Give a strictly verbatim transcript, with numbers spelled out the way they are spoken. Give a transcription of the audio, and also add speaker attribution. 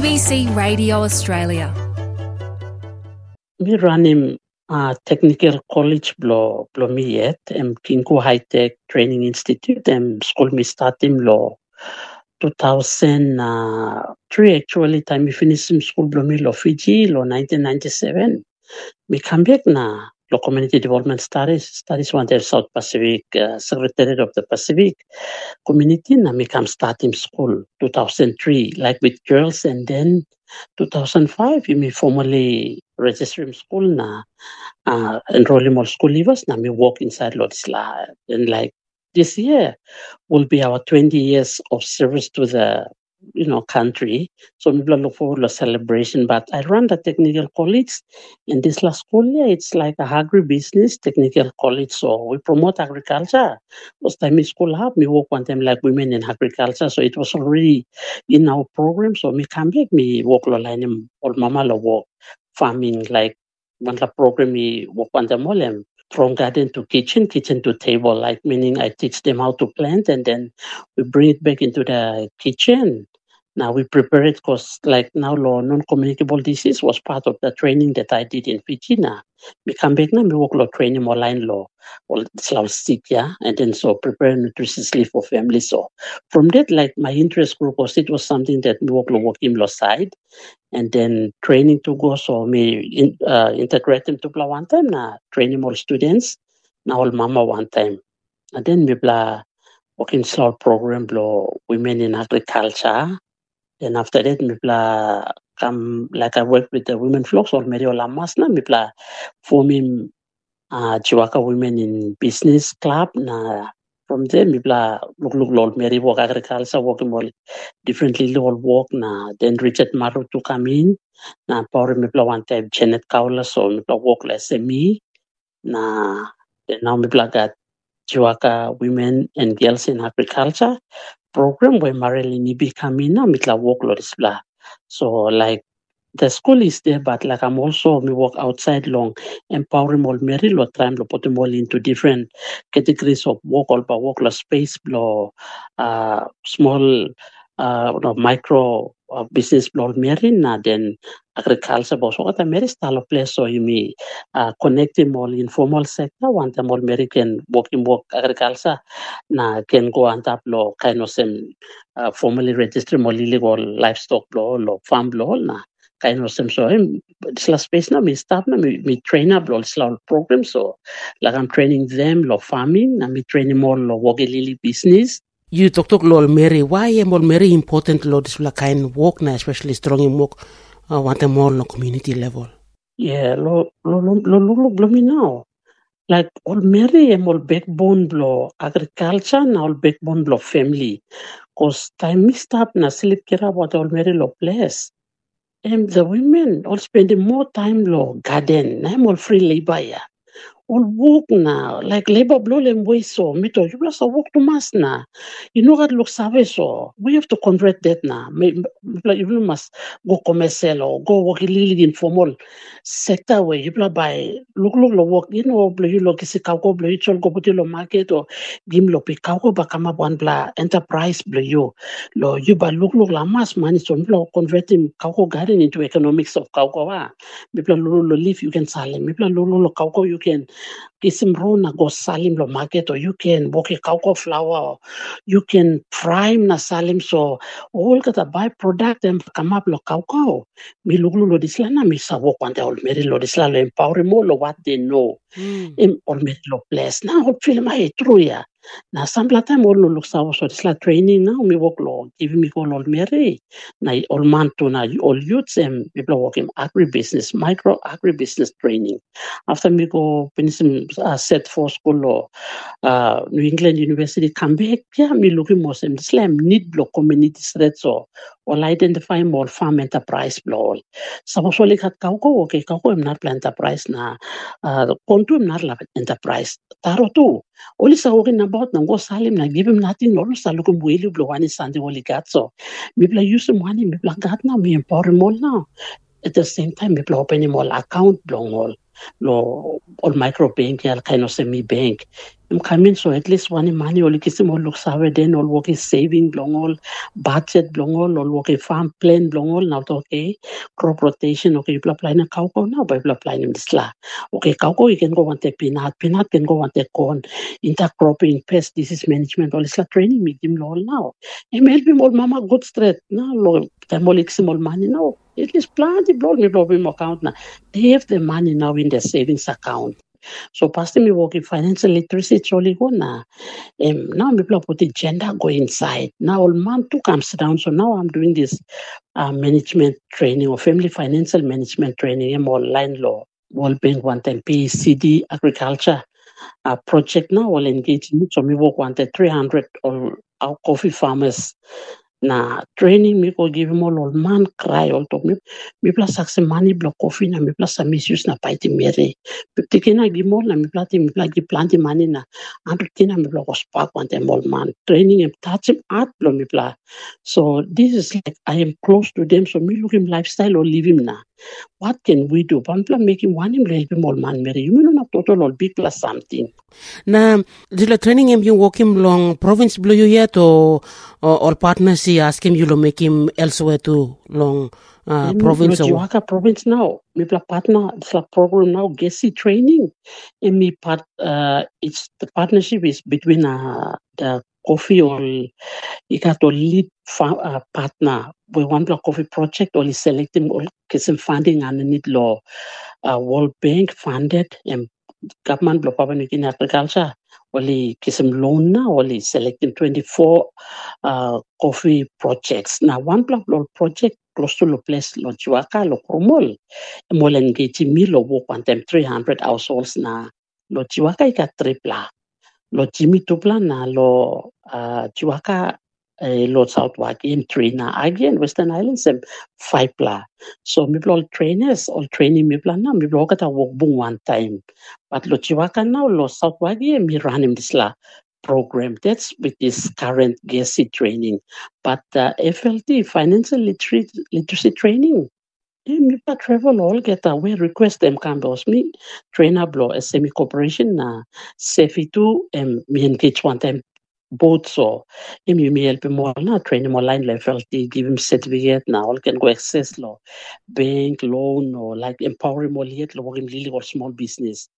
Speaker 1: B C Radio Australia.
Speaker 2: We run him uh, technical college blo blo mi yet em Kinko High Tech Training Institute em school me start him lo two thousand three actually time we finish him school blo mi lo Fiji lo nineteen ninety-seven. We come back na lo community development studies studies one there South Pacific uh, Secretariat of the Pacific community na me come start him school two thousand three like with girls, and then two thousand five we me formally register him school na uh, enroll him all school leavers na me walk inside Lodisla, and like this year will be our twenty years of service to the you know country. So we look forward to a celebration. But I run the technical college, and this last school year it's like a agribusiness technical college. So we promote agriculture. Was time in school have me work one time like women in agriculture. So it was already in our program. So me come back me work lo line or mama lo work farming like one la program me work one time all them. From garden to kitchen, kitchen to table, like meaning I teach them how to plant, and then we bring it back into the kitchen. Now we prepare it because like now law non-communicable disease was part of the training that I did in Fiji. Now we come back now we work law training more line law or slow stick, yeah, and then so prepare nutritiously for family. So from that, like my interest group was it was something that we work law work in law side. And then training to go, so me in, uh, integrate them to play one time na training more students na all mama one time. And then we blah working slow program blow women in agriculture. Then after that we blah come like I work with the women flocks or Mario Lamas na we blah forming uh Chiwaka women in business club na. From there, we blah look look lol Mary work agriculture working more differently lol work na. Then Richard Maru to come in na power me blah one time Janet Kaula so me blah work less me na. Then now me blah got Chiwaka women and girls in agriculture program where Marilyn Nibi come in na me blah work lol is blah. So like the school is there, but like I'm also me work outside long, empowering all Mary lo time lo put them all into different categories of work all by work lo space lo uh small uh no, micro uh, business blow Mary na then agriculture but so what Mary style of place so you me uh connecting all informal sector one time all Mary can work in work agriculture na can go on top lo kind of same uh, formally register more illegal livestock blow lo farm blow na kind of some so this last space now me staff now me, me train up all slow program so like I'm training them lo farming and me training more lo wogelili business.
Speaker 3: You talk to lol Mary why am all very important lo this like kind of work na especially strong in work uh, want more no community level.
Speaker 2: Yeah lo lo lo lo lo lo me now like all Mary am all backbone blow agriculture na all backbone blow family cause time me stop na sleep care about all Mary lo place. And the women all spending more time lo garden. I'm all free labor yeah. All work now, like labor blow them way so. Me to you plus work to mass na. You know what looks savvy so. We have to convert that now. You must go commercial or go work in informal sector where you buy look look lo work. You know blow you look kisi kauko blow you chol go put lo market or gim lo pi kauko ba kama one bla enterprise blow you lo you ba look look la mass money so blow converting kauko garden into economics of kauko wa. Me blow lo lo leaf you can sell. Me blow lo lo kauko you can kisim rona go salim lo market or you can walk a cocoa flour or you can prime na salim so all got a byproduct and come up lo cocoa mi luglu lo disla na mi sa walk one day all meri lo disla lo empower more lo what they know im all meri lo place na all feel my true ya na some time all lo look so disla training now mi work lo give me go all meri na all man to na all youths and people working agribusiness micro agribusiness training after me go finish uh, set for school or uh, New England University come back yeah me looking more some slam need block community threats or or identify more farm enterprise blow suppose only kat kauko okay kauko am not plan enterprise na uh kontu am not enterprise taro tu only sa working about na go salim na give him nothing no sa look mweli blow one is something only got so me bla use money me bla got now me empower more now at the same time me bla open more account blow all lo all micro bank ya kind of semi bank I'm coming so at least one money or kisim all look sawe then all work is saving long all budget long all all work a farm plan long all now okay crop rotation okay you apply na cow now by apply in this la okay cow you can go want a peanut peanut can go want a corn intercropping pest disease management all is la training me him all now and help him all mama good straight now lord them all small money now at least plan the blow me blow him account now they have the money now in their savings account. So past me work in financial literacy choli go na. Um, now people put the gender go inside. Now all man too comes down. So now I'm doing this uh, management training or family financial management training. I'm online law. World Bank one time P C D agriculture uh, project now all engaged me. So me work one time three hundred all our coffee farmers. Na training me go give him all all man cry all to me me plus success money block coffee na me plus misuse na paiti mere tikina give more na me plus me plus give plenty money na and tina me block spark one time all man training him touch him art blow me plus so this is like I am close to them so me look him lifestyle or leave him na what can we do pampla make him one him help him all man mere you know na total all big plus something
Speaker 3: na dila training him you walk him long province blue you yet or or, or partners he ask him you lo make him elsewhere to long uh, province
Speaker 2: or Jiwaka province now me pla partner it's a program now Gessi training and me part uh it's the partnership is between uh the coffee or you got to lead fa- uh, partner we want the coffee project or selecting or get some funding and need law uh, World Bank funded and government block Papua New Guinea agriculture only get some loan now only selecting twenty-four uh, coffee projects now one block law project close to the place lo Jiwaka lo Kromol more engage me lo work on them three hundred households na lo Jiwaka ika tripla lo Jimmy tupla na lo uh, Jiwaka uh, lo South Waki three na again Western Islands and five pla so me all trainers all training me plan na me kata work bung one time but lo Jiwaka now lo South Waki me run him this la program that's with this current Gessi training but uh, F L T financial literacy, literacy training me travel all get away request them campus me trainer blow a semi corporation na Sefi two and me engage one time both so him you me help him more na train him online F L T give him certificate now all can go access law bank loan or like empower him all yet law him really or small business